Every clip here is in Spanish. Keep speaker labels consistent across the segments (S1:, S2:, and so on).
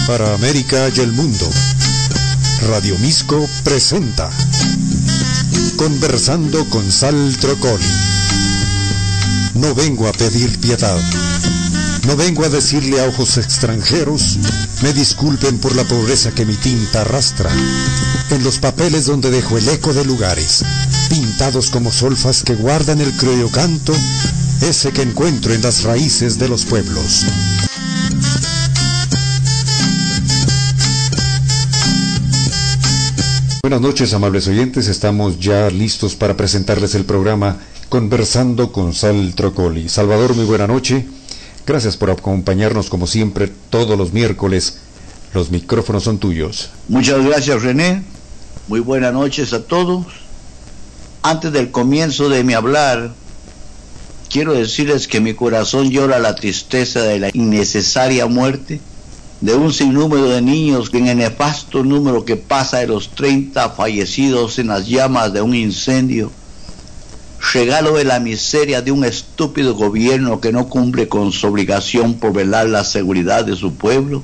S1: Para América y el mundo, Radio Misco presenta Conversando con Sal Trocoli. No vengo a pedir piedad, no vengo a decirle a ojos extranjeros, me disculpen por la pobreza que mi tinta arrastra, en los papeles donde dejo el eco de lugares, pintados como solfas que guardan el criollo canto, ese que encuentro en las raíces de los pueblos. Buenas noches, amables oyentes, estamos ya listos para presentarles el programa Conversando con Sal Trocoli. Salvador, muy buena noche. Gracias por acompañarnos como siempre todos los miércoles. Los micrófonos son tuyos.
S2: Muchas gracias, René. Muy buenas noches a todos. Antes del comienzo de mi hablar, quiero decirles que mi corazón llora la tristeza de la innecesaria muerte de un sinnúmero de niños en el nefasto número que pasa de los 30 fallecidos en las llamas de un incendio, regalo de la miseria de un estúpido gobierno que no cumple con su obligación por velar la seguridad de su pueblo,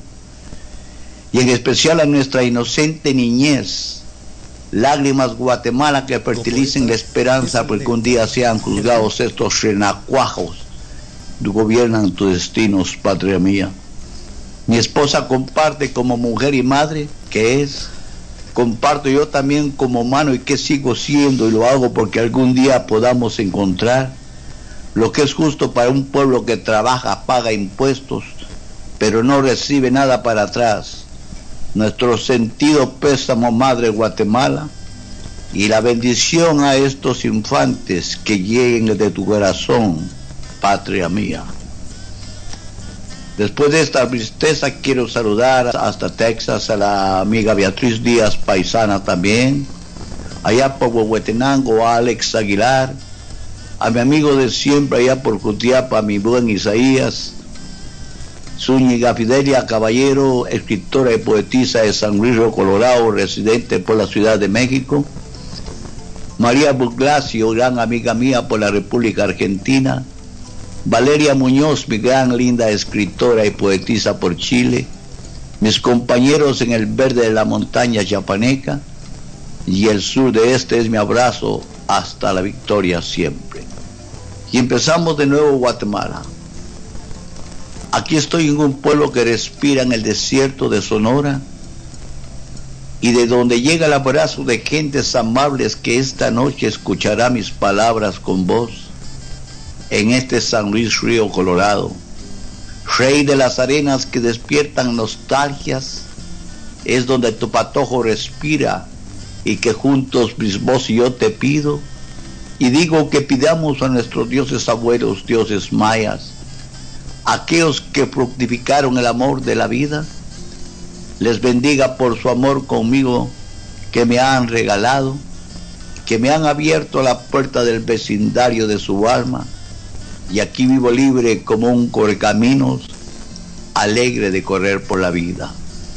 S2: y en especial a nuestra inocente niñez, lágrimas Guatemala que fertilicen la esperanza porque un día sean juzgados estos renacuajos que gobiernan tus destinos, patria mía. Mi esposa comparte como mujer y madre, que es, comparto yo también como humano y que sigo siendo, y lo hago porque algún día podamos encontrar lo que es justo para un pueblo que trabaja, paga impuestos, pero no recibe nada para atrás. Nuestro sentido pésamo, madre Guatemala, y la bendición a estos infantes que lleguen de tu corazón, patria mía. Después de esta tristeza quiero saludar hasta Texas a la amiga Beatriz Díaz, paisana también, allá por Huehuetenango a Alex Aguilar, a mi amigo de siempre allá por Jutiapa, mi buen Isaías, Zúñiga Fidelia Caballero, escritora y poetisa de San Luis Río Colorado, residente por la Ciudad de México, María Buglacio, gran amiga mía por la República Argentina, Valeria Muñoz, mi gran linda escritora y poetisa por Chile, mis compañeros en el verde de la montaña chapaneca, y el sur de este es mi abrazo hasta la victoria siempre. Y empezamos de nuevo Guatemala. Aquí estoy en un pueblo que respira en el desierto de Sonora y de donde llega el abrazo de gentes amables que esta noche escuchará mis palabras con voz. En este San Luis Río Colorado, rey de las arenas que despiertan nostalgias, es donde tu patojo respira y que juntos mis voz y yo te pido y digo que pidamos a nuestros dioses abuelos, dioses mayas, aquellos que fructificaron el amor de la vida, les bendiga por su amor conmigo que me han regalado, que me han abierto la puerta del vecindario de su alma, y aquí vivo libre como un correcaminos, alegre de correr por la vida.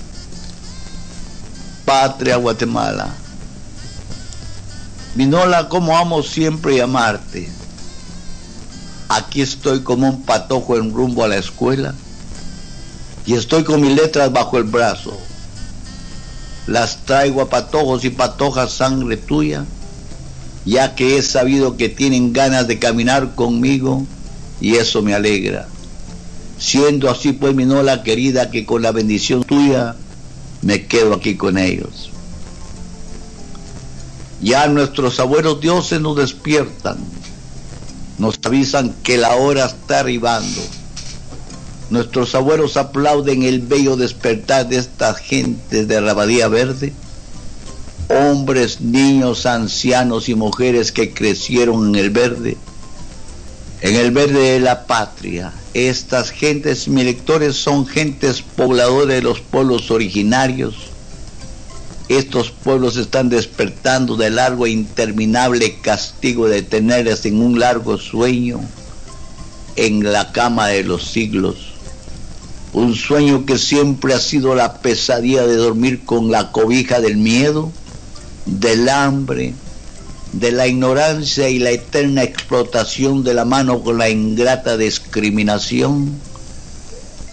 S2: Patria Guatemala, Minola, como amo siempre llamarte. Aquí estoy como un patojo en rumbo a la escuela y estoy con mis letras bajo el brazo. Las traigo a patojos y patojas sangre tuya, ya que he sabido que tienen ganas de caminar conmigo y eso me alegra. Siendo así pues, Minola querida, que con la bendición tuya me quedo aquí con ellos. Ya nuestros abuelos dioses nos despiertan, nos avisan que la hora está arribando. Nuestros abuelos aplauden el bello despertar de estas gentes de Rabadía Verde, hombres, niños, ancianos y mujeres que crecieron en el verde de la patria. Estas gentes, mis lectores, son gentes pobladores de los pueblos originarios. Estos pueblos están despertando del largo e interminable castigo de tenerles en un largo sueño en la cama de los siglos. Un sueño que siempre ha sido la pesadilla de dormir con la cobija del miedo, del hambre, de la ignorancia y la eterna explotación de la mano con la ingrata discriminación.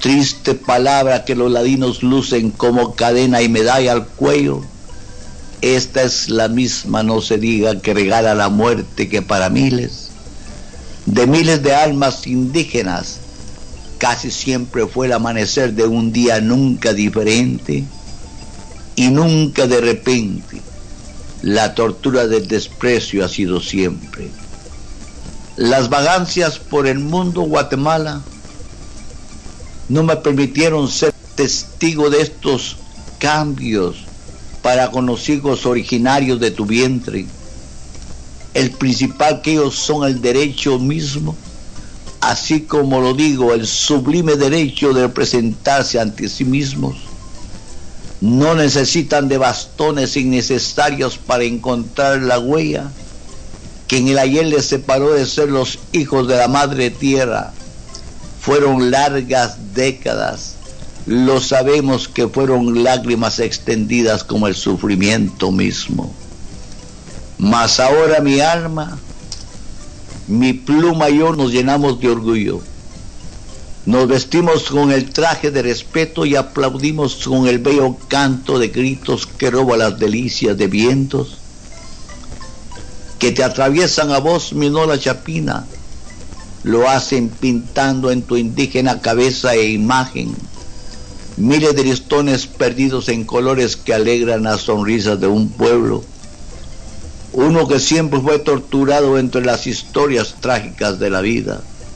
S2: Triste palabra que los ladinos lucen como cadena y medalla al cuello. Esta es la misma, no se diga, que regala la muerte, que para miles de almas indígenas casi siempre fue el amanecer de un día nunca diferente y nunca de repente. La tortura del desprecio ha sido siempre. Las vagancias por el mundo, Guatemala, no me permitieron ser testigo de estos cambios para con los hijos originarios de tu vientre. El principal que ellos son el derecho mismo, así como lo digo, el sublime derecho de presentarse ante sí mismos. No necesitan de bastones innecesarios para encontrar la huella que en el ayer les separó de ser los hijos de la madre tierra. Fueron largas décadas, lo sabemos que fueron lágrimas extendidas como el sufrimiento mismo. Mas ahora mi alma, mi pluma y yo nos llenamos de orgullo. Nos vestimos con el traje de respeto y aplaudimos con el bello canto de gritos que roba las delicias de vientos que te atraviesan a vos, mi nola chapina. Lo hacen pintando en tu indígena cabeza e imagen miles de listones perdidos en colores que alegran las sonrisas de un pueblo, uno que siempre fue torturado entre las historias trágicas de la vida.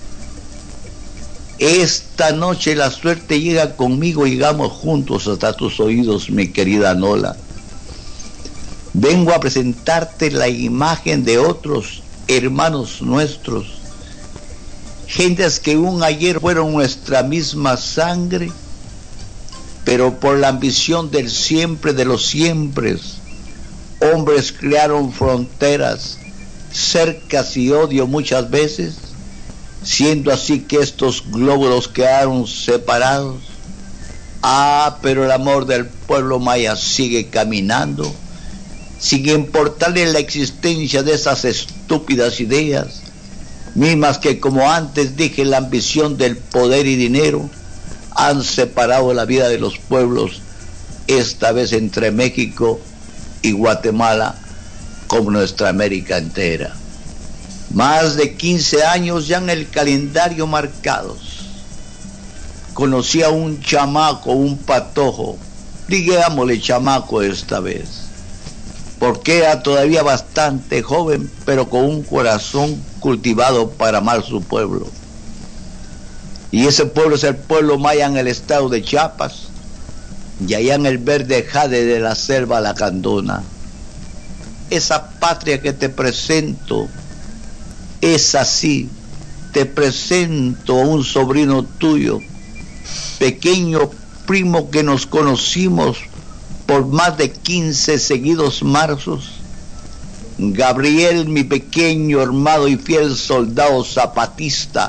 S2: Esta noche la suerte llega conmigo y llegamos juntos hasta tus oídos, mi querida Nola. Vengo a presentarte la imagen de otros hermanos nuestros, gentes que un ayer fueron nuestra misma sangre, pero por la ambición del siempre de los siempres, hombres crearon fronteras, cercas y odio muchas veces, siendo así que estos glóbulos quedaron separados. Pero el amor del pueblo maya sigue caminando, sin importarle la existencia de esas estúpidas ideas, mismas que, como antes dije, la ambición del poder y dinero han separado la vida de los pueblos, esta vez entre México y Guatemala, como nuestra América entera. Más de 15 años ya en el calendario marcados. Conocí a un chamaco, un patojo, digámosle chamaco esta vez, porque era todavía bastante joven, pero con un corazón cultivado para amar su pueblo. Y ese pueblo es el pueblo maya en el estado de Chiapas, y allá en el verde jade de la selva lacandona. Esa patria que te presento es así. Te presento a un sobrino tuyo, pequeño primo que nos conocimos por más de 15 seguidos marzos. Gabriel, mi pequeño, armado y fiel soldado zapatista,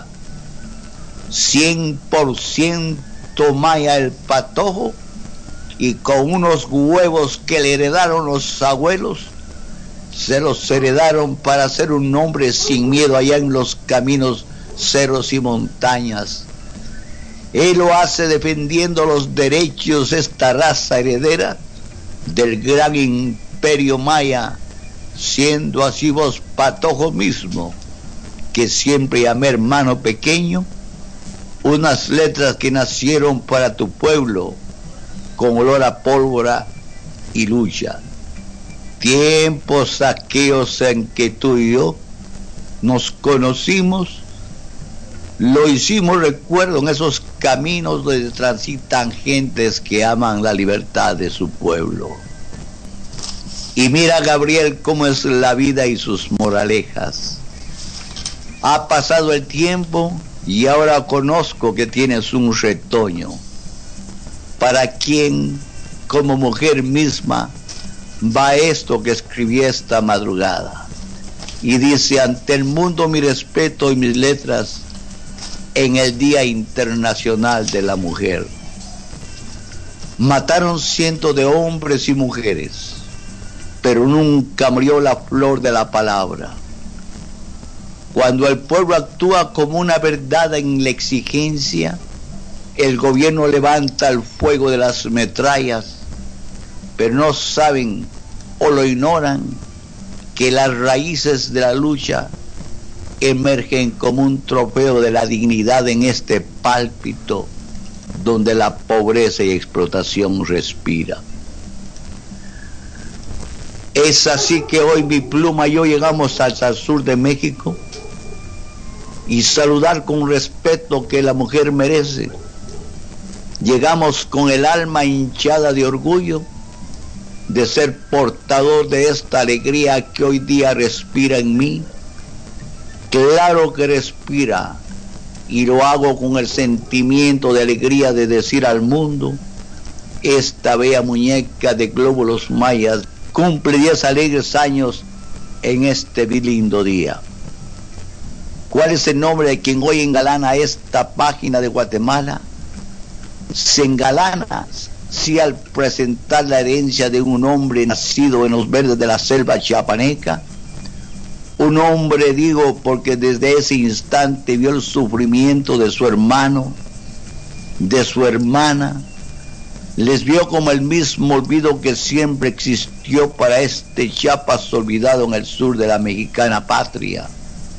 S2: 100% maya el patojo, y con unos huevos que le heredaron los abuelos, se los heredaron para ser un hombre sin miedo allá en los caminos, cerros y montañas. Él lo hace defendiendo los derechos de esta raza heredera del gran imperio maya, siendo así vos, patojo mismo, que siempre llamé hermano pequeño, unas letras que nacieron para tu pueblo, con olor a pólvora y lucha. Tiempos aquellos en que tú y yo nos conocimos, lo hicimos, recuerdo, en esos caminos donde transitan gentes que aman la libertad de su pueblo. Y mira, Gabriel, cómo es la vida y sus moralejas. Ha pasado el tiempo y ahora conozco que tienes un retoño, para quien, como mujer misma, va esto que escribí esta madrugada. Y dice: ante el mundo mi respeto y mis letras en el Día Internacional de la Mujer. Mataron cientos de hombres y mujeres, pero nunca murió la flor de la palabra. Cuando el pueblo actúa como una verdad en la exigencia, El gobierno levanta el fuego de las metrallas, pero no saben o lo ignoran que las raíces de la lucha emergen como un trofeo de la dignidad en este pálpito donde la pobreza y explotación respira. Es así que hoy mi pluma y yo llegamos hasta el sur de México y saludar con respeto que la mujer merece. Llegamos con el alma hinchada de orgullo de ser portador de esta alegría que hoy día respira en mí. Claro que respira, y lo hago con el sentimiento de alegría de decir al mundo: esta bella muñeca de glóbulos mayas cumple 10 alegres años en este lindo día. ¿Cuál es el nombre de quien hoy engalana esta página de Guatemala? Se engalana, sí, al presentar la herencia de un hombre nacido en los verdes de la selva chiapaneca. Un hombre, digo, porque desde ese instante vio el sufrimiento de su hermano, de su hermana, les vio como el mismo olvido que siempre existió para este Chiapas olvidado en el sur de la mexicana patria.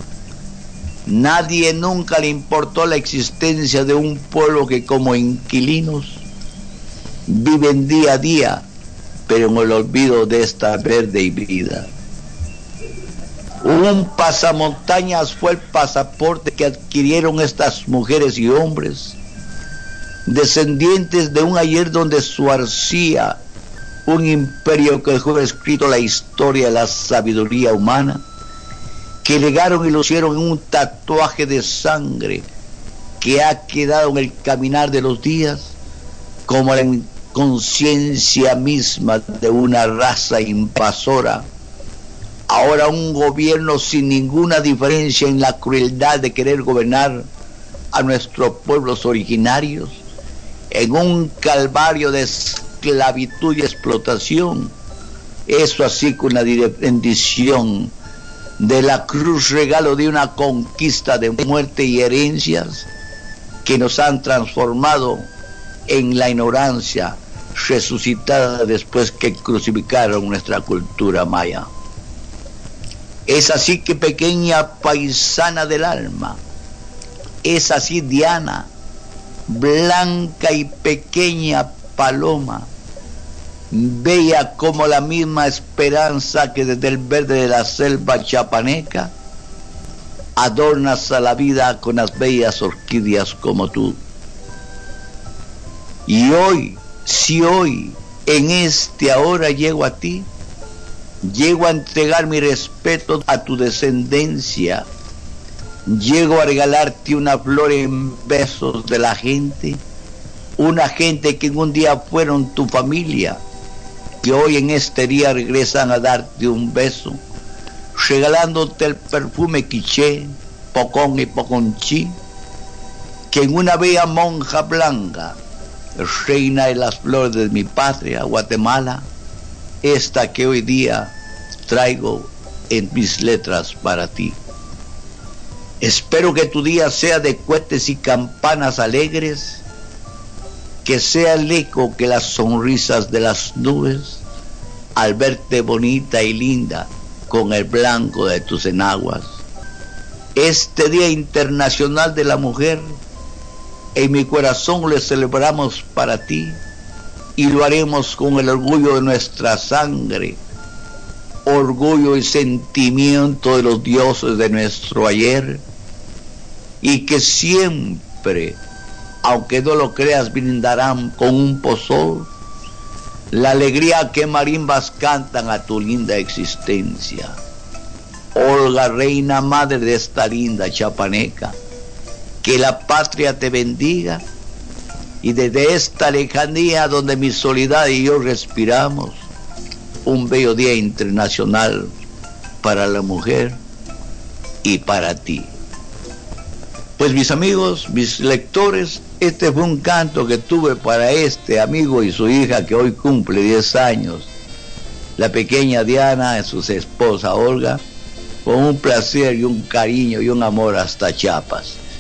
S2: Nadie nunca le importó la existencia de un pueblo que como inquilinos viven día a día, pero en el olvido de esta verde vida. Un pasamontañas fue el pasaporte que adquirieron estas mujeres y hombres, descendientes de un ayer donde suarcía un imperio que dejó escrito la historia de la sabiduría humana, que legaron y lo hicieron en un tatuaje de sangre que ha quedado en el caminar de los días como la conciencia misma de una raza invasora. Ahora un gobierno sin ninguna diferencia en la crueldad de querer gobernar a nuestros pueblos originarios en un calvario de esclavitud y explotación. Eso así con la bendición de la cruz, regalo de una conquista de muerte y herencias que nos han transformado en la ignorancia resucitada después que crucificaron nuestra cultura maya. Es así que, pequeña paisana del alma, es así Diana, blanca y pequeña paloma, bella como la misma esperanza que desde el verde de la selva chiapaneca adornas a la vida con las bellas orquídeas como tú. Y hoy, si hoy, en este ahora llego a ti, llego a entregar mi respeto a tu descendencia, llego a regalarte una flor en besos de la gente, una gente que en un día fueron tu familia, que hoy en este día regresan a darte un beso, regalándote el perfume quiché, pocón y poconchí, que en una bella monja blanca, reina de las flores de mi patria, Guatemala, esta que hoy día traigo en mis letras para ti. Espero que tu día sea de cohetes y campanas alegres, que sea el eco que las sonrisas de las nubes, al verte bonita y linda con el blanco de tus enaguas. Este Día Internacional de la Mujer, en mi corazón lo celebramos para ti, y lo haremos con el orgullo de nuestra sangre, orgullo y sentimiento de los dioses de nuestro ayer, y que siempre, aunque no lo creas, brindarán con un pozol la alegría que marimbas cantan a tu linda existencia. Olga, reina madre de esta linda chiapaneca, que la patria te bendiga, y desde esta lejanía donde mi soledad y yo respiramos, un bello día internacional para la mujer y para ti. Pues mis amigos, mis lectores, este fue un canto que tuve para este amigo y su hija que hoy cumple 10 años, la pequeña Diana y su esposa Olga, con un placer y un cariño y un amor hasta Chiapas.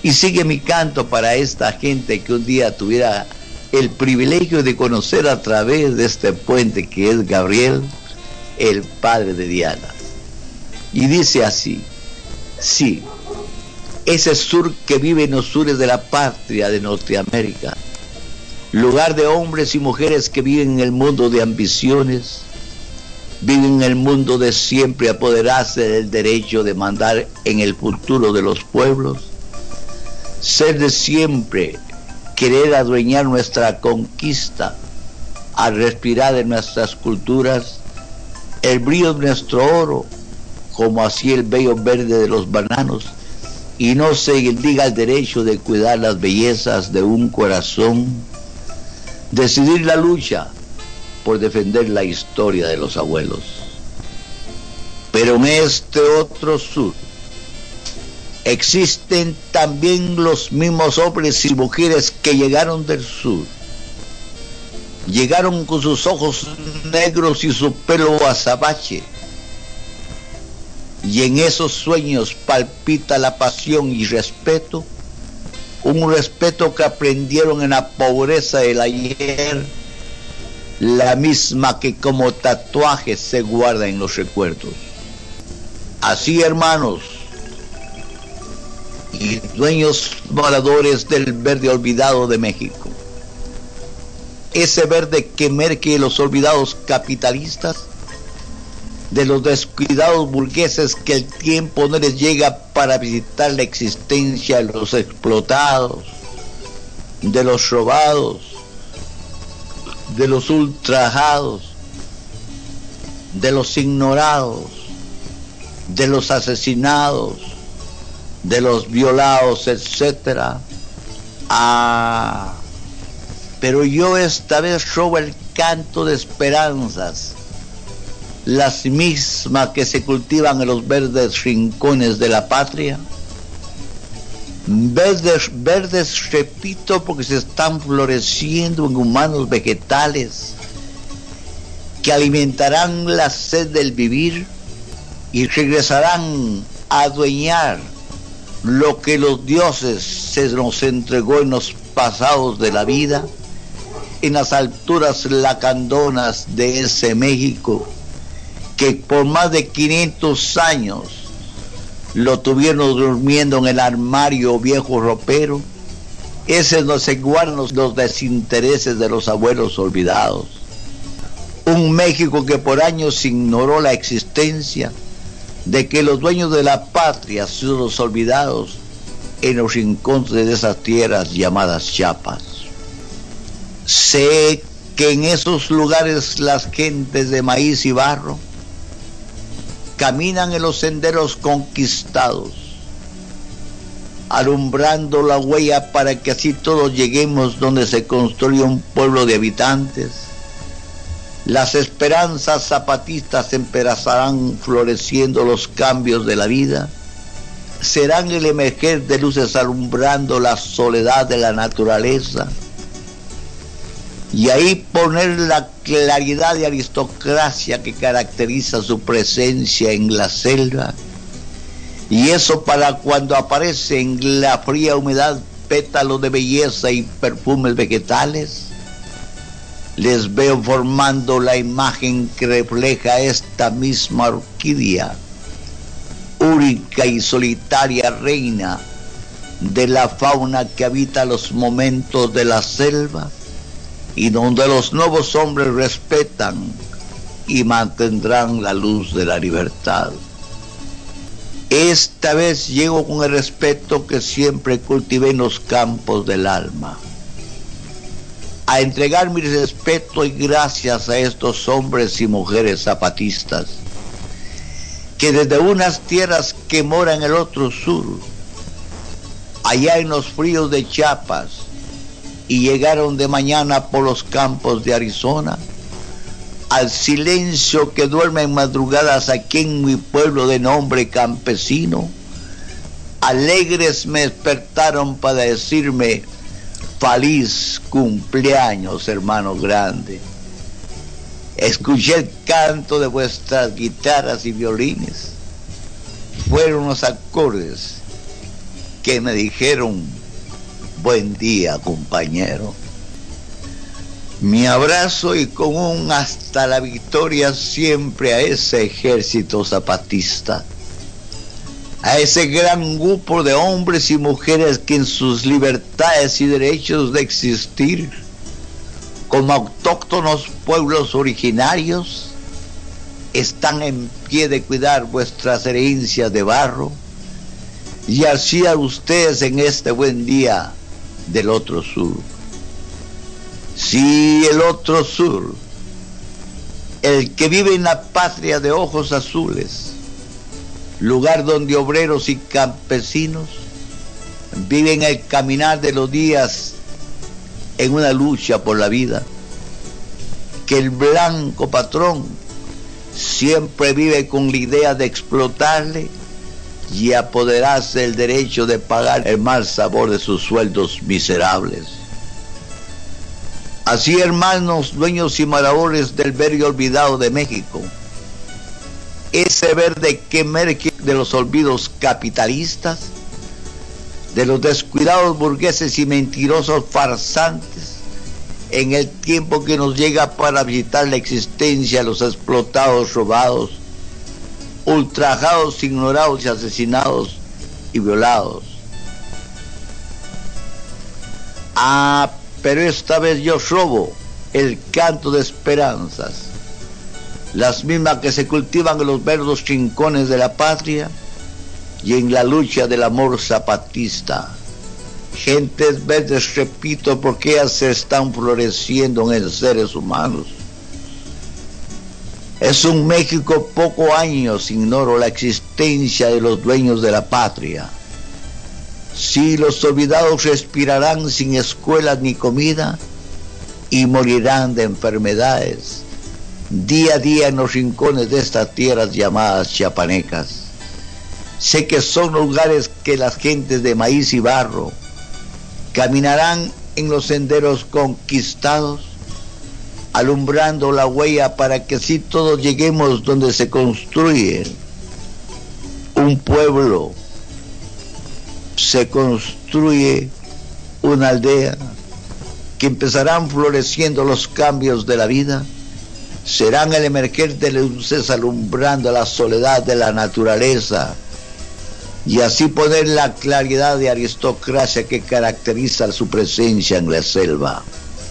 S2: Y sigue mi canto para esta gente que un día tuviera el privilegio de conocer a través de este puente que es Gabriel, el padre de Diana. Y dice así: sí, ese sur que vive en los sures de la patria de Norteamérica, lugar de hombres y mujeres que viven en el mundo de ambiciones, viven en el mundo de siempre apoderarse del derecho de mandar en el futuro de los pueblos, ser de siempre, querer adueñar nuestra conquista, al respirar de nuestras culturas, el brillo de nuestro oro, como así el bello verde de los bananos, y no se diga el derecho de cuidar las bellezas de un corazón, decidir la lucha por defender la historia de los abuelos. Pero en este otro sur existen también los mismos hombres y mujeres que llegaron del sur. Llegaron con sus ojos negros y su pelo azabache. Y en esos sueños palpita la pasión y respeto, un respeto que aprendieron en la pobreza del ayer, la misma que como tatuaje se guarda en los recuerdos. Así, hermanos y dueños moradores del verde olvidado de México, ese verde que emerge de los olvidados capitalistas, de los descuidados burgueses que el tiempo no les llega para visitar la existencia de los explotados, de los robados, de los ultrajados, de los ignorados, de los asesinados, de los violados, etcétera. Pero yo esta vez robo el canto de esperanzas, las mismas que se cultivan en los verdes rincones de la patria. Verdes, repito, porque se están floreciendo en humanos vegetales que alimentarán la sed del vivir y regresarán a adueñar lo que los dioses se nos entregó en los pasados de la vida, en las alturas lacandonas de ese México que por más de 500 años lo tuvieron durmiendo en el armario viejo ropero. Ese no se guardan los desintereses de los abuelos olvidados. Un México que por años ignoró la existencia de que los dueños de la patria son los olvidados en los rincones de esas tierras llamadas Chiapas. Sé que en esos lugares las gentes de maíz y barro caminan en los senderos conquistados, alumbrando la huella para que así todos lleguemos donde se construye un pueblo de habitantes. Las esperanzas zapatistas empezarán floreciendo los cambios de la vida, serán el emerger de luces alumbrando la soledad de la naturaleza, y ahí poner la claridad de aristocracia que caracteriza su presencia en la selva. Y eso para cuando aparece en la fría humedad pétalos de belleza y perfumes vegetales, les veo formando la imagen que refleja esta misma orquídea, única y solitaria reina de la fauna que habita los momentos de la selva, y donde los nuevos hombres respetan y mantendrán la luz de la libertad. Esta vez llego con el respeto que siempre cultivé en los campos del alma, a entregar mi respeto y gracias a estos hombres y mujeres zapatistas, que desde unas tierras que moran en el otro sur, allá en los fríos de Chiapas, y llegaron de mañana por los campos de Arizona, al silencio que duerme en madrugadas aquí en mi pueblo de nombre campesino, alegres me despertaron para decirme: feliz cumpleaños, hermano grande. Escuché el canto de vuestras guitarras y violines. Fueron los acordes que me dijeron: buen día, compañero. Mi abrazo y con un hasta la victoria siempre a ese ejército zapatista, a ese gran grupo de hombres y mujeres que en sus libertades y derechos de existir como autóctonos pueblos originarios están en pie de cuidar vuestras herencias de barro, y así a ustedes en este buen día del otro sur. Sí, el otro sur, el que vive en la patria de ojos azules, lugar donde obreros y campesinos viven el caminar de los días en una lucha por la vida, que el blanco patrón siempre vive con la idea de explotarle y apoderarse del derecho de pagar el mal sabor de sus sueldos miserables. Así, hermanos, dueños y moradores del verde olvidado de México, ese verde que emerge de los olvidos capitalistas, de los descuidados burgueses y mentirosos farsantes, en el tiempo que nos llega para visitar la existencia de los explotados, robados, ultrajados, ignorados y asesinados y violados. Pero esta vez yo robo el canto de esperanzas, las mismas que se cultivan en los verdes rincones de la patria y en la lucha del amor zapatista. Gentes verdes, repito, porque ellas se están floreciendo en seres humanos. Es un México poco años, ignoro la existencia de los dueños de la patria. Sí, los olvidados respirarán sin escuelas ni comida y morirán de enfermedades día a día en los rincones de estas tierras llamadas chiapanecas. Sé que son lugares que las gentes de maíz y barro caminarán en los senderos conquistados, alumbrando la huella para que así todos lleguemos donde se construye un pueblo, se construye una aldea, que empezarán floreciendo los cambios de la vida, serán el emerger de luces alumbrando la soledad de la naturaleza, y así poner la claridad de aristocracia que caracteriza su presencia en la selva.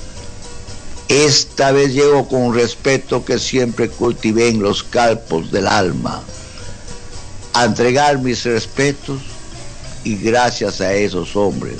S2: Esta vez llego con respeto que siempre cultivé en los campos del alma, a entregar mis respetos y gracias a esos hombres.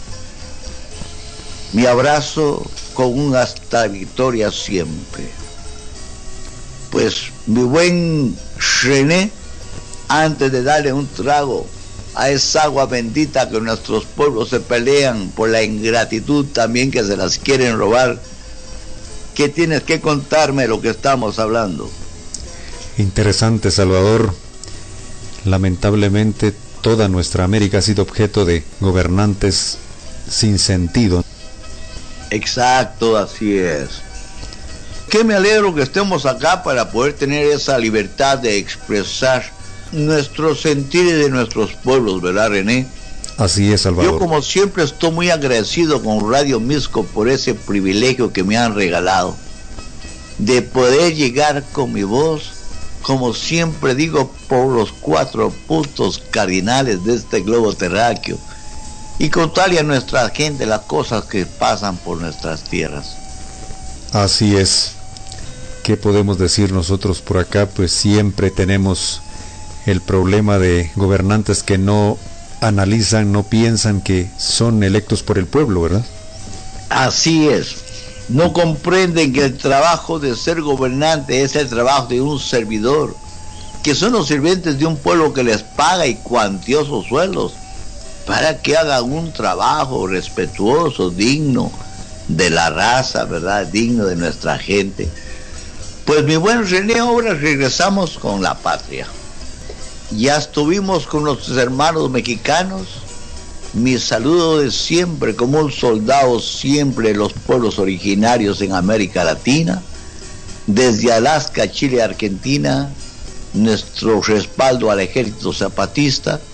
S2: Mi abrazo con un hasta victoria siempre. Pues mi buen René, antes de darle un trago a esa agua bendita que nuestros pueblos se pelean por la ingratitud también que se las quieren robar, ¿qué tienes que contarme de lo que estamos hablando?
S1: Interesante, Salvador. Lamentablemente toda nuestra América ha sido objeto de gobernantes sin sentido.
S2: Exacto, así es. Que me alegro que estemos acá para poder tener esa libertad de expresar nuestro sentir de nuestros pueblos, ¿verdad, René?
S1: Así es, Salvador.
S2: Yo, como siempre, estoy muy agradecido con Radio Misco por ese privilegio que me han regalado de poder llegar con mi voz, como siempre digo, por los 4 puntos cardinales de este globo terráqueo y contarle a nuestra gente las cosas que pasan por nuestras tierras.
S1: Así es. ¿Qué podemos decir nosotros por acá? Pues siempre tenemos el problema de gobernantes que no analizan, no piensan que son electos por el pueblo, ¿verdad?
S2: Así es. No comprenden que el trabajo de ser gobernante es el trabajo de un servidor, que son los sirvientes de un pueblo que les paga y cuantiosos sueldos para que hagan un trabajo respetuoso, digno de la raza, ¿verdad? Digno de nuestra gente. Pues mi buen René, ahora regresamos con la patria. Ya estuvimos con nuestros hermanos mexicanos. Mi saludo de siempre, como un soldado siempre de los pueblos originarios en América Latina, desde Alaska, Chile, Argentina, nuestro respaldo al ejército zapatista,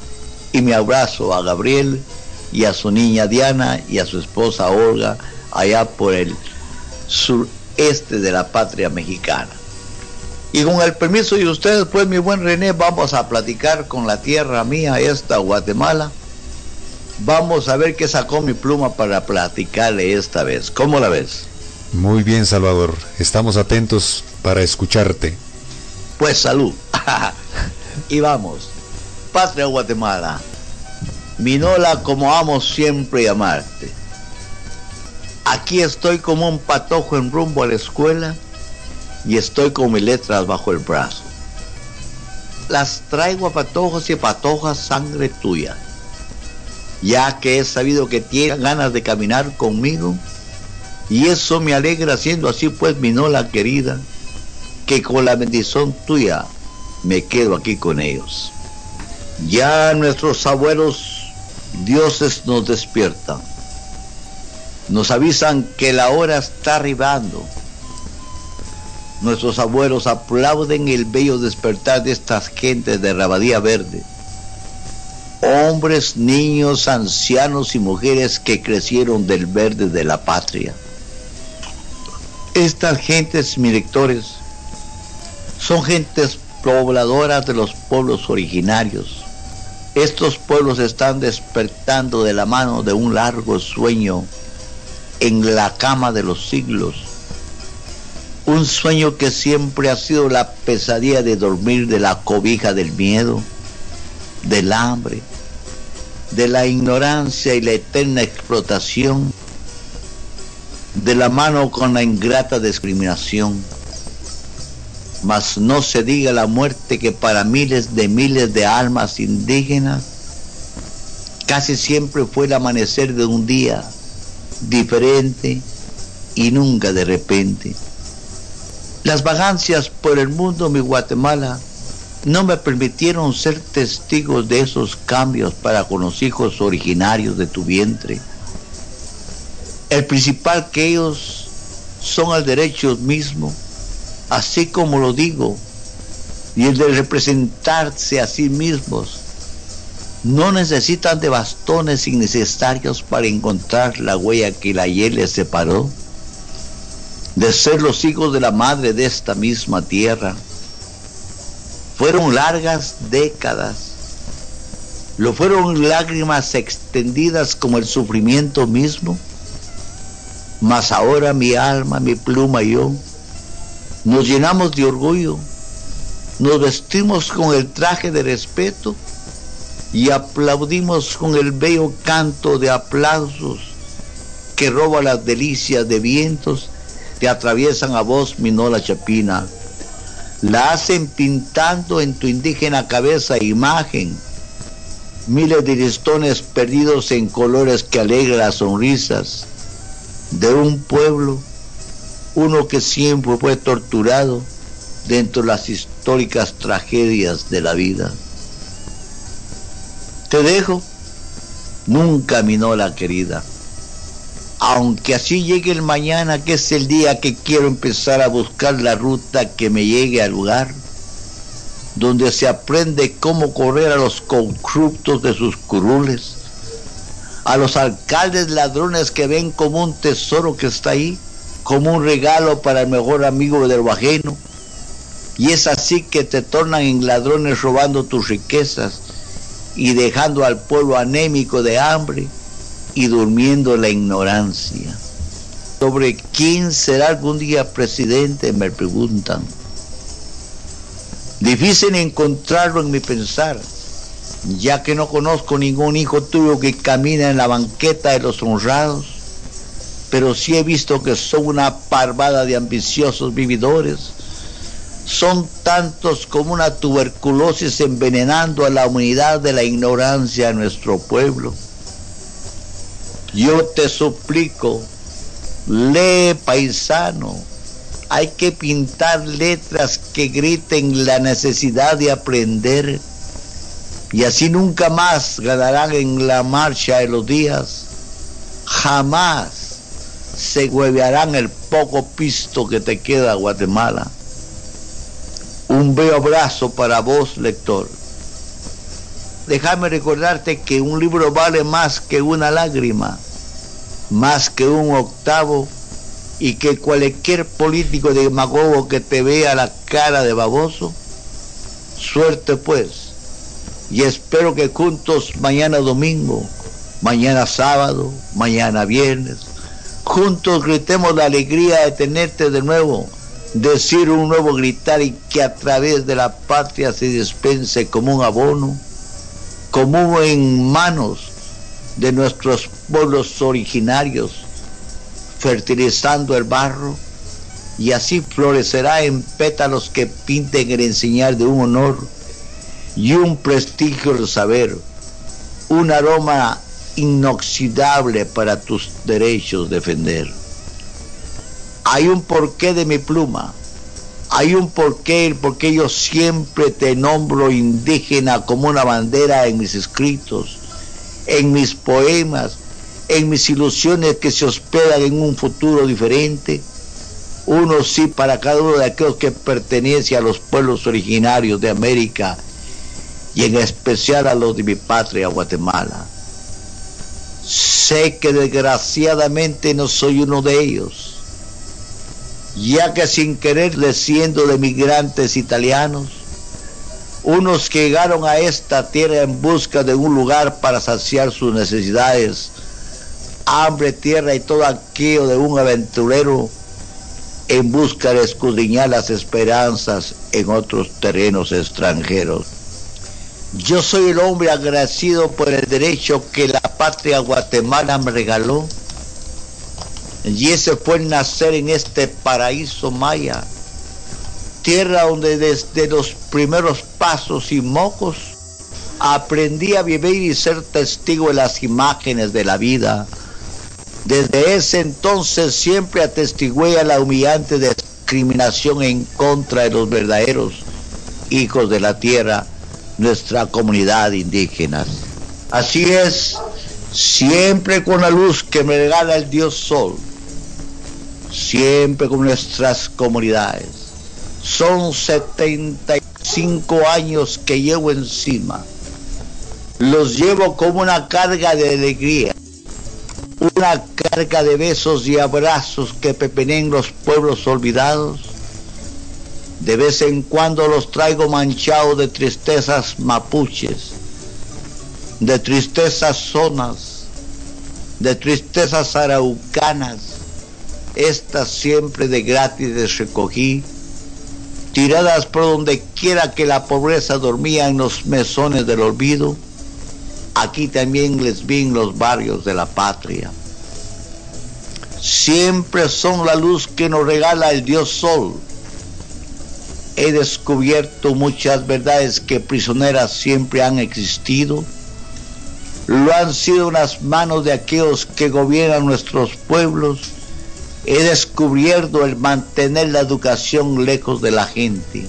S2: Y mi abrazo a Gabriel y a su niña Diana y a su esposa Olga, allá por el sureste de la patria mexicana. Y con el permiso de ustedes, pues, mi buen René, vamos a platicar con la tierra mía, esta Guatemala. Vamos a ver qué sacó mi pluma para platicarle esta vez. ¿Cómo la ves?
S1: Muy bien, Salvador. Estamos atentos para escucharte.
S2: Pues salud. Y vamos. Patria Guatemala, Minola, como amo siempre llamarte. Aquí estoy como un patojo en rumbo a la escuela y estoy con mis letras bajo el brazo. Las traigo a patojos y a patojas sangre tuya, ya que he sabido que tienes ganas de caminar conmigo, y eso me alegra, siendo así pues, Minola querida, que con la bendición tuya me quedo aquí con ellos. Ya nuestros abuelos dioses nos despiertan, nos avisan que la hora está arribando. Nuestros abuelos aplauden el bello despertar de estas gentes de Rabadía Verde, hombres, niños, ancianos y mujeres que crecieron del verde de la patria. Estas gentes, mis lectores, son gentes pobladoras de los pueblos originarios. Estos pueblos están despertando de la mano de un largo sueño en la cama de los siglos. Un sueño que siempre ha sido la pesadilla de dormir de la cobija del miedo, del hambre, de la ignorancia y la eterna explotación, de la mano con la ingrata discriminación. Mas no se diga la muerte que para miles de almas indígenas casi siempre fue el amanecer de un día diferente y nunca de repente. Las vagancias por el mundo, mi Guatemala, no me permitieron ser testigos de esos cambios para con los hijos originarios de tu vientre. El principal que ellos son el derecho mismo, así como lo digo, y el de representarse a sí mismos. No necesitan de bastones innecesarios para encontrar la huella que la ayer les separó de ser los hijos de la madre de esta misma tierra. Fueron largas décadas, lo fueron lágrimas extendidas como el sufrimiento mismo, mas ahora mi alma, mi pluma y yo nos llenamos de orgullo, nos vestimos con el traje de respeto y aplaudimos con el bello canto de aplausos que roba las delicias de vientos que atraviesan a vos, Minola Chapina. La hacen pintando en tu indígena cabeza imagen, miles de listones perdidos en colores que alegran las sonrisas de un pueblo, uno que siempre fue torturado dentro de las históricas tragedias de la vida. Te dejo, nunca, Minola querida, aunque así llegue el mañana, que es el día que quiero empezar a buscar la ruta que me llegue al lugar donde se aprende cómo correr a los corruptos de sus curules, a los alcaldes ladrones que ven como un tesoro que está ahí, como un regalo para el mejor amigo de lo ajeno, y es así que te tornan en ladrones robando tus riquezas y dejando al pueblo anémico de hambre y durmiendo en la ignorancia. Sobre quién será algún día presidente me preguntan. Difícil encontrarlo en mi pensar, ya que no conozco ningún hijo tuyo que camina en la banqueta de los honrados, pero sí he visto que son una parvada de ambiciosos vividores. Son tantos como una tuberculosis envenenando a la humanidad de la ignorancia de nuestro pueblo. Yo te suplico, lee, paisano. Hay que pintar letras que griten la necesidad de aprender, y así nunca más ganarán en la marcha de los días. Jamás se huevearán el poco pisto que te queda, Guatemala. Un bello abrazo para vos, lector. déjame recordarte que un libro vale más que una lágrima, más que un octavo, y que cualquier político demagogo que te vea la cara de baboso, suerte pues, y espero que juntos mañana domingo, mañana sábado, mañana viernes, juntos gritemos la alegría de tenerte de nuevo, decir un nuevo gritar, y que a través de la patria se dispense como un abono, como en manos de nuestros pueblos originarios, fertilizando el barro, y así florecerá en pétalos que pinten el enseñar de un honor y un prestigio del saber, un aroma inoxidable para tus derechos defender. Hay un porqué de mi pluma, hay un porqué, el porqué yo siempre te nombro indígena como una bandera en mis escritos, en mis poemas, en mis ilusiones que se hospedan en un futuro diferente, uno sí para cada uno de aquellos que pertenece a los pueblos originarios de América, y en especial a los de mi patria, Guatemala. Sé que desgraciadamente no soy uno de ellos, ya que sin querer, desciendo de migrantes italianos, unos que llegaron a esta tierra en busca de un lugar para saciar sus necesidades, hambre, tierra y todo aquello de un aventurero en busca de escudriñar las esperanzas en otros terrenos extranjeros. Yo soy el hombre agradecido por el derecho que la patria Guatemala me regaló, y ese fue el nacer en este paraíso maya, tierra donde desde los primeros pasos y mocos aprendí a vivir y ser testigo de las imágenes de la vida. Desde ese entonces siempre atestigué a la humillante discriminación en contra de los verdaderos hijos de la tierra, nuestra comunidad indígena. Así es, siempre con la luz que me regala el Dios Sol, siempre con nuestras comunidades. Son 75 años que llevo encima. Los llevo como una carga de alegría, una carga de besos y abrazos que pepenen los pueblos olvidados. De vez en cuando los traigo manchados de tristezas mapuches, de tristezas zonas, de tristezas araucanas. Estas siempre de gratis les recogí, tiradas por donde quiera que la pobreza dormía en los mesones del olvido. Aquí también les vi en los barrios de la patria. Siempre son la luz que nos regala el Dios Sol. He descubierto muchas verdades que prisioneras siempre han existido. Lo han sido en las manos de aquellos que gobiernan nuestros pueblos. He descubierto el mantener la educación lejos de la gente.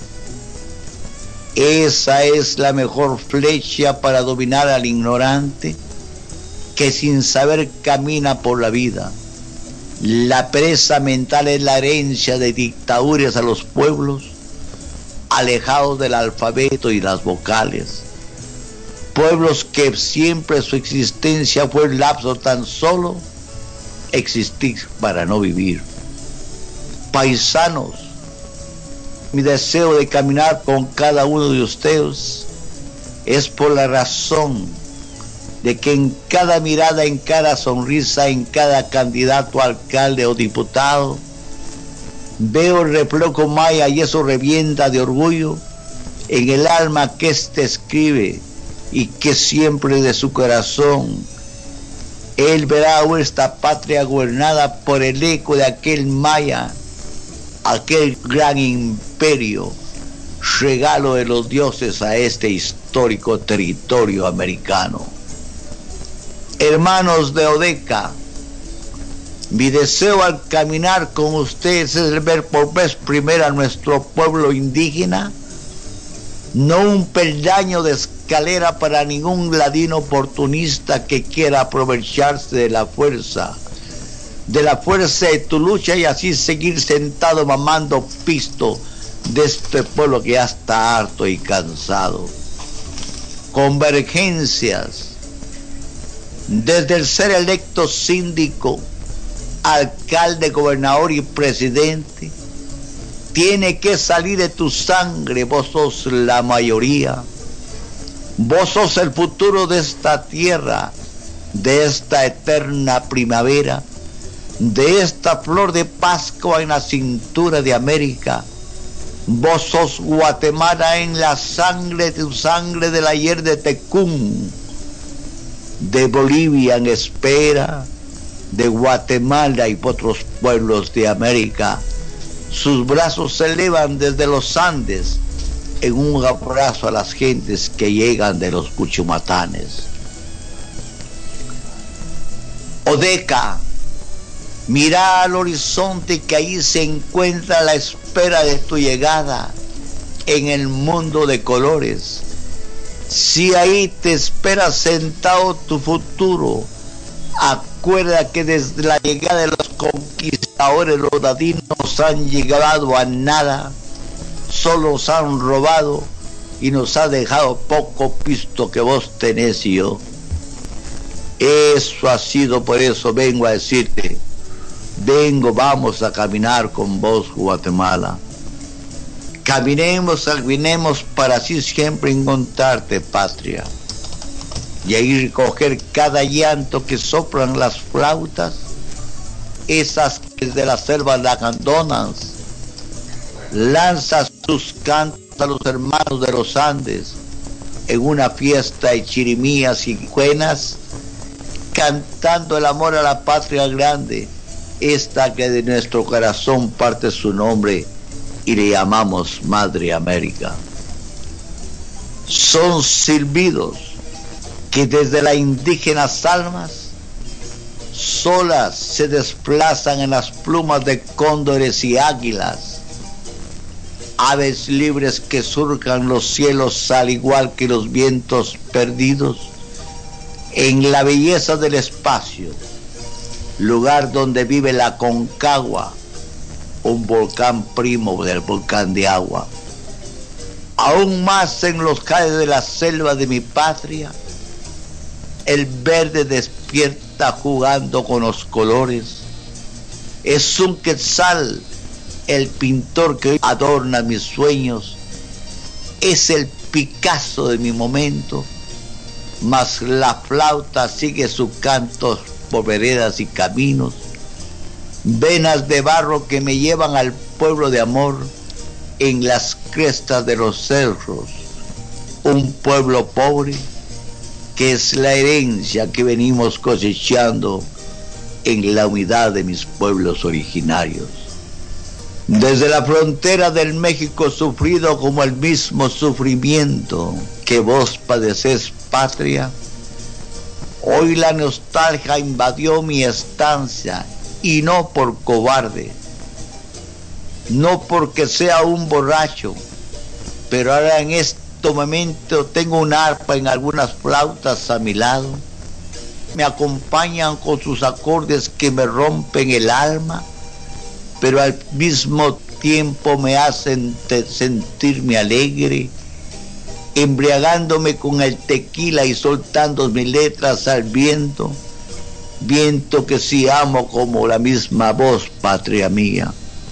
S2: Esa es la mejor flecha para dominar al ignorante que sin saber camina por la vida. La pereza mental es la herencia de dictaduras a los pueblos, alejados del alfabeto y las vocales. Pueblos que siempre su existencia fue el lapso tan solo existir para no vivir. Paisanos, mi deseo de caminar con cada uno de ustedes es por la razón de que en cada mirada, en cada sonrisa, en cada candidato a alcalde o diputado, veo el reflejo maya, y eso revienta de orgullo en el alma que éste escribe, y que siempre de su corazón él verá esta patria gobernada por el eco de aquel maya, aquel gran imperio, regalo de los dioses a este histórico territorio americano. Hermanos de Odeca, mi deseo al caminar con ustedes es el ver por vez primera a nuestro pueblo indígena, no un peldaño de escalera para ningún ladino oportunista que quiera aprovecharse de la fuerza de tu lucha, y así seguir sentado mamando pisto de este pueblo que ya está harto y cansado. convergencias, desde el ser electo síndico, alcalde, gobernador y presidente, tiene que salir de tu sangre. Vos sos la mayoría, vos sos el futuro de esta tierra, de esta eterna primavera, de esta flor de Pascua en la cintura de América. Vos sos Guatemala en la sangre, tu sangre del ayer de Tecún, de Bolivia en espera, de Guatemala y otros pueblos de América. Sus brazos se elevan desde los Andes en un abrazo a las gentes que llegan de los Cuchumatanes. Odeca, mira al horizonte, que ahí se encuentra la espera de tu llegada en el mundo de colores. Si ahí te espera sentado tu futuro, acuerda que desde la llegada de los conquistadores los latinos han llegado a nada, solo nos han robado y nos ha dejado poco pisto que vos tenés y yo. Eso ha sido, por eso vengo a decirte, vamos a caminar con vos, Guatemala. Caminemos para así siempre encontrarte, patria, y ahí recoger cada llanto que soplan las flautas, esas que de las selvas la abandonan. Lanza sus cantos a los hermanos de los Andes en una fiesta de chirimías y cuenas, cantando el amor a la patria grande, esta que de nuestro corazón parte su nombre y le llamamos Madre América. Son silbidos que desde las indígenas almas solas se desplazan en las plumas de cóndores y águilas, aves libres que surcan los cielos al igual que los vientos perdidos en la belleza del espacio, lugar donde vive la Concagua, un volcán primo del volcán de agua. Aún más en los calles de la selva de mi patria, el verde despierta jugando con los colores. Es un quetzal el pintor que hoy adorna mis sueños, es el Picasso de mi momento, mas la flauta sigue sus cantos por veredas y caminos, venas de barro que me llevan al pueblo de amor en las crestas de los cerros, un pueblo pobre que es la herencia que venimos cosechando en la unidad de mis pueblos originarios. Desde la frontera del México sufrido como el mismo sufrimiento que vos padecés, patria, hoy la nostalgia invadió mi estancia, y no por cobarde, no porque sea un borracho, pero ahora en este momento tengo un arpa en algunas flautas a mi lado, me acompañan con sus acordes que me rompen el alma, pero al mismo tiempo me hacen sentirme alegre, embriagándome con el tequila y soltando mis letras al viento, viento que sí amo como la misma voz, patria mía.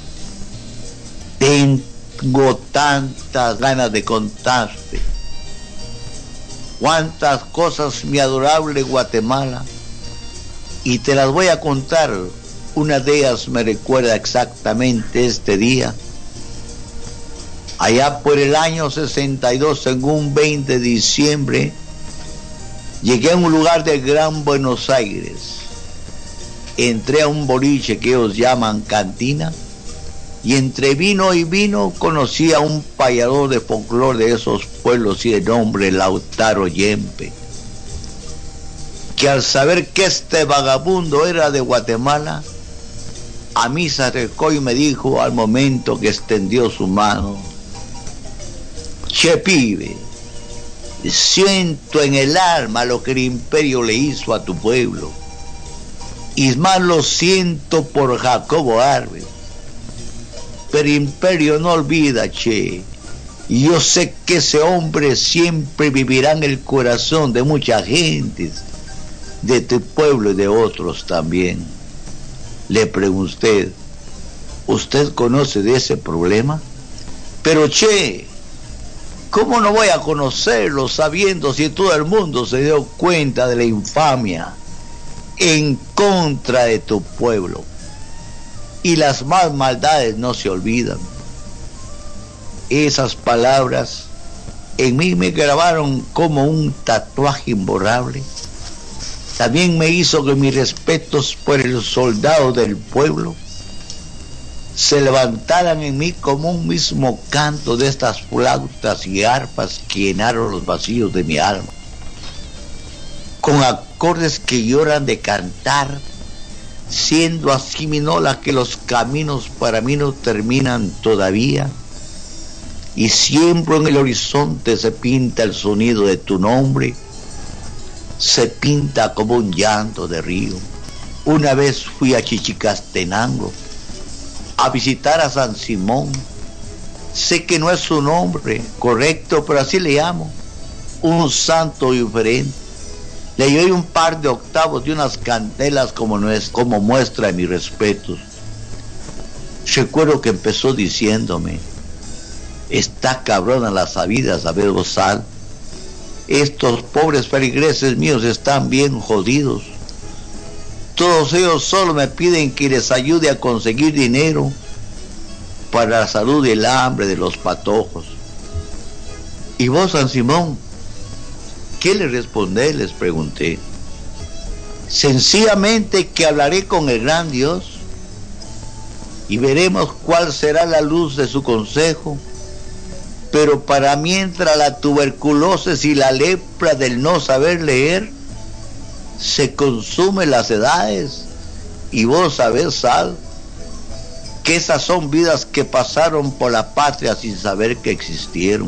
S2: Tengo tantas ganas de contarte cuántas cosas, mi adorable Guatemala, y te las voy a contar. Una de ellas me recuerda exactamente este día. Allá por el año 62, en un 20 de diciembre, llegué a un lugar del Gran Buenos Aires. Entré a un boliche que ellos llaman cantina, y entre vino y vino conocí a un payador de folclore de esos pueblos y de nombre Lautaro Yempe, que al saber que este vagabundo era de Guatemala, a mí se acercó y me dijo al momento que extendió su mano: che pibe, siento en el alma lo que el imperio le hizo a tu pueblo, y más lo siento por Jacobo Arbenz, pero el imperio no olvida, che, Y yo sé que ese hombre siempre vivirá en el corazón de mucha gente, de tu pueblo y de otros también. Le pregunté, ¿usted conoce de ese problema? Pero che, ¿cómo no voy a conocerlo sabiendo si todo el mundo se dio cuenta de la infamia en contra de tu pueblo? Y las más maldades no se olvidan. Esas palabras en mí me grabaron como un tatuaje imborrable. También me hizo que mis respetos por el soldado del pueblo se levantaran en mí como un mismo canto de estas flautas y arpas que llenaron los vacíos de mi alma, con acordes que lloran de cantar, siendo así mi nola que los caminos para mí no terminan todavía, y siempre en el horizonte se pinta el sonido de tu nombre, se pinta como un llanto de río. Una vez fui a Chichicastenango a visitar a San Simón. Sé que no es su nombre correcto, pero así le llamo, un santo diferente. Le doy un par de octavos de unas candelas como muestra de mis respetos. Recuerdo que empezó diciéndome, está cabrona la sabida, saber gozar. Estos pobres feligreses míos están bien jodidos. Todos ellos solo me piden que les ayude a conseguir dinero para la salud y el hambre de los patojos. ¿Y vos, San Simón, qué le respondé? Les pregunté. Sencillamente que hablaré con el gran Dios y veremos cuál será la luz de su consejo. Pero para mientras la tuberculosis y la lepra del no saber leer se consumen las edades, y vos sabés, Sal, que esas son vidas que pasaron por la patria sin saber que existieron.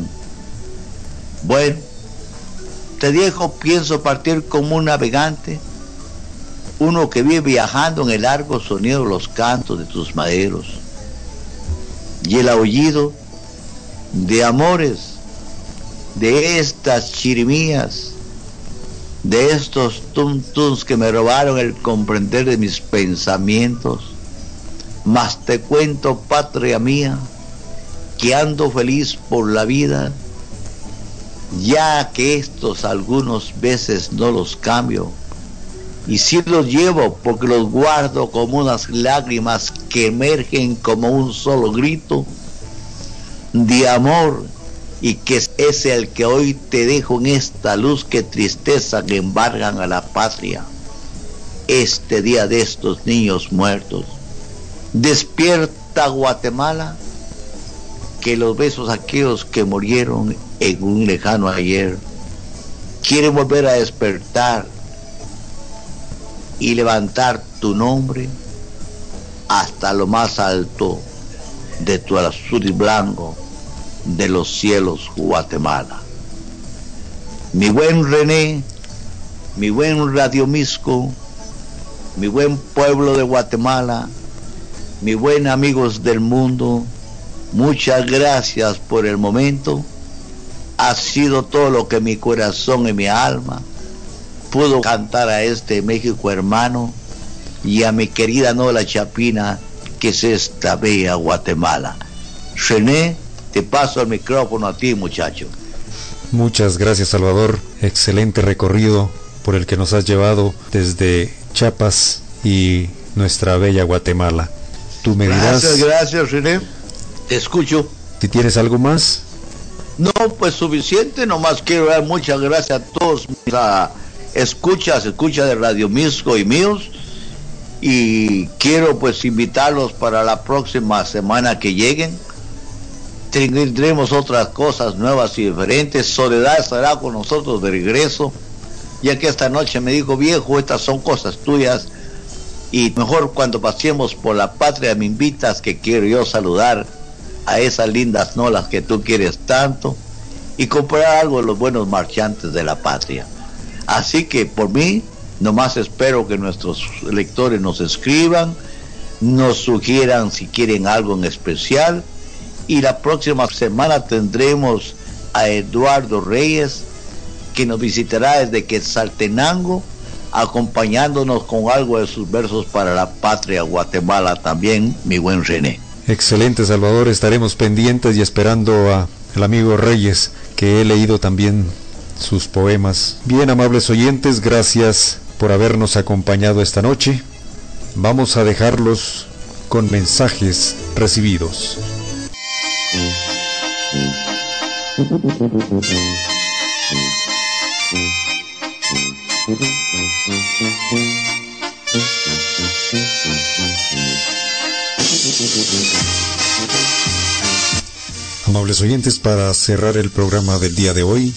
S2: Bueno, te dejo, pienso partir como un navegante, uno que vive viajando en el largo sonido de los cantos de tus maderos y el aullido de amores, de estas chirimías, de estos tum-tums que me robaron el comprender de mis pensamientos. Mas te cuento, patria mía, que ando feliz por la vida, ya que estos algunos veces no los cambio, y sí los llevo porque los guardo como unas lágrimas que emergen como un solo grito de amor, y que es el que hoy te dejo en esta luz que tristeza que embargan a la patria este día de estos niños muertos. Despierta, Guatemala, que los besos aquellos que murieron en un lejano ayer quieren volver a despertar y levantar tu nombre hasta lo más alto de tu azul y blanco de los cielos, Guatemala. Mi buen René, mi buen Radio Misco, mi buen pueblo de Guatemala, mi buen amigos del mundo, muchas gracias por el momento. Ha sido todo lo que mi corazón y mi alma pudo cantar a este México hermano y a mi querida Nola Chapina, que es esta bella Guatemala. René, te paso el micrófono a ti, muchacho.
S1: Muchas gracias, Salvador. Excelente recorrido por el que nos has llevado desde Chiapas y nuestra bella Guatemala. Tú me dirás.
S2: Gracias, René. Te escucho.
S1: Si tienes algo más.
S2: No, pues suficiente. Nomás quiero dar muchas gracias a todos mis escuchas de Radio Misco y míos. Y quiero pues invitarlos para la próxima semana que lleguen. Tendremos otras cosas nuevas y diferentes. Soledad estará con nosotros de regreso, ya que esta noche me dijo, viejo, estas son cosas tuyas, y mejor cuando pasemos por la patria me invitas, que quiero yo saludar a esas lindas nolas que tú quieres tanto y comprar algo de los buenos marchantes de la patria. Así que por mí nomás espero que nuestros lectores nos escriban, nos sugieran si quieren algo en especial, Y la próxima semana tendremos a Eduardo Reyes, que nos visitará desde Quetzaltenango, acompañándonos con algo de sus versos para la patria Guatemala también, mi buen René.
S1: Excelente, Salvador, estaremos pendientes y esperando al amigo Reyes, que he leído también sus poemas. Bien, amables oyentes, gracias por habernos acompañado esta noche. Vamos a dejarlos con mensajes recibidos. Amables oyentes, para cerrar el programa del día de hoy,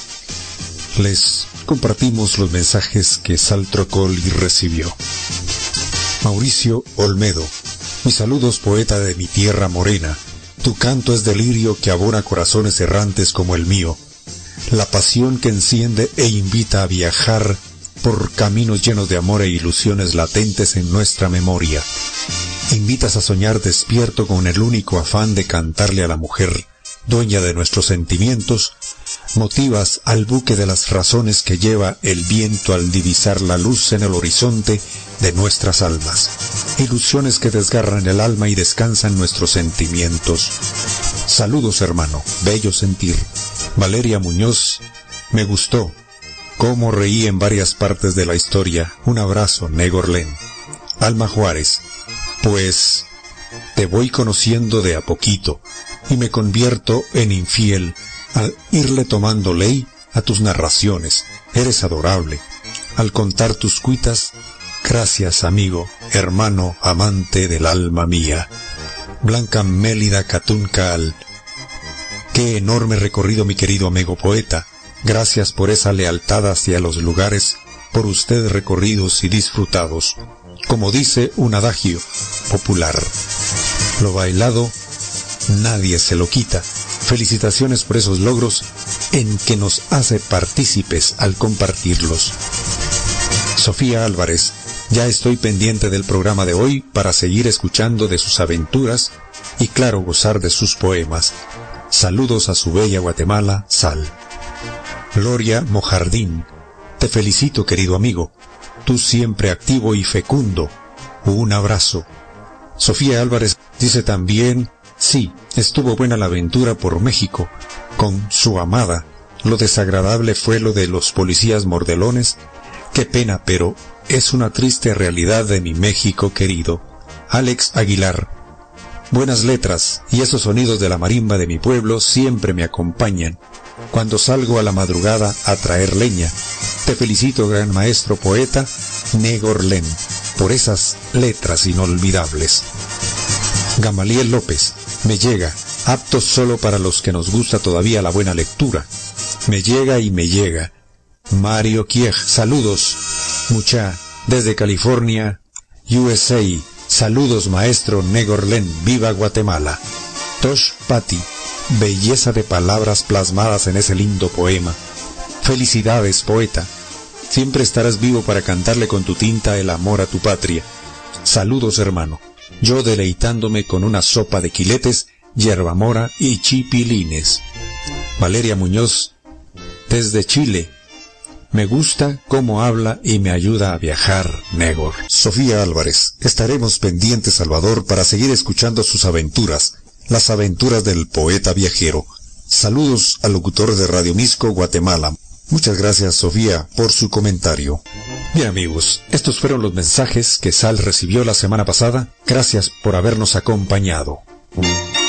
S1: les compartimos los mensajes que Saltrocoli recibió. Mauricio Olmedo: mis saludos, poeta de mi tierra morena. Tu canto es delirio que abona corazones errantes como el mío. La pasión que enciende e invita a viajar por caminos llenos de amor e ilusiones latentes en nuestra memoria. Invitas a soñar despierto con el único afán de cantarle a la mujer, dueña de nuestros sentimientos. Motivas al buque de las razones que lleva el viento al divisar la luz en el horizonte de nuestras almas. Ilusiones que desgarran el alma y descansan nuestros sentimientos. Saludos, hermano, bello sentir. Valeria Muñoz: me gustó cómo reí en varias partes de la historia. Un abrazo, Negorlen. Alma Juárez: pues te voy conociendo de a poquito y me convierto en infiel al irle tomando ley a tus narraciones. Eres adorable al contar tus cuitas. Gracias, amigo, hermano, amante del alma mía. Blanca Mélida Catuncal: qué enorme recorrido, mi querido amigo poeta. Gracias por esa lealtad hacia los lugares por usted recorridos y disfrutados. Como dice un adagio popular, lo bailado nadie se lo quita. Felicitaciones por esos logros en que nos hace partícipes al compartirlos. Sofía Álvarez: ya estoy pendiente del programa de hoy para seguir escuchando de sus aventuras y claro, gozar de sus poemas. Saludos a su bella Guatemala, Sal. Gloria Mojardín: te felicito, querido amigo. Tú siempre activo y fecundo. Un abrazo. Sofía Álvarez dice también: sí, estuvo buena la aventura por México con su amada. Lo desagradable fue lo de los policías mordelones. Qué pena, pero es una triste realidad de mi México querido. Alex Aguilar: buenas letras, y esos sonidos de la marimba de mi pueblo siempre me acompañan cuando salgo a la madrugada a traer leña. Te felicito, gran maestro poeta Negorlen, por esas letras inolvidables. Gamaliel López: me llega, apto solo para los que nos gusta todavía la buena lectura. Me llega y me llega. Mario Kiej: saludos, mucha, desde California, USA. Saludos, maestro Negorlen, viva Guatemala. Tosh Patti: belleza de palabras plasmadas en ese lindo poema. Felicidades, poeta. Siempre estarás vivo para cantarle con tu tinta el amor a tu patria. Saludos, hermano. Yo deleitándome con una sopa de quiletes, hierbamora y chipilines. Valeria Muñoz: desde Chile: me gusta cómo habla y me ayuda a viajar, Negor. Sofía Álvarez: estaremos pendientes, Salvador, para seguir escuchando sus aventuras, las aventuras del poeta viajero. Saludos al locutor de Radio Misco, Guatemala. Muchas gracias, Sofía, por su comentario. Bien, amigos, estos fueron los mensajes que Sal recibió la semana pasada. Gracias por habernos acompañado.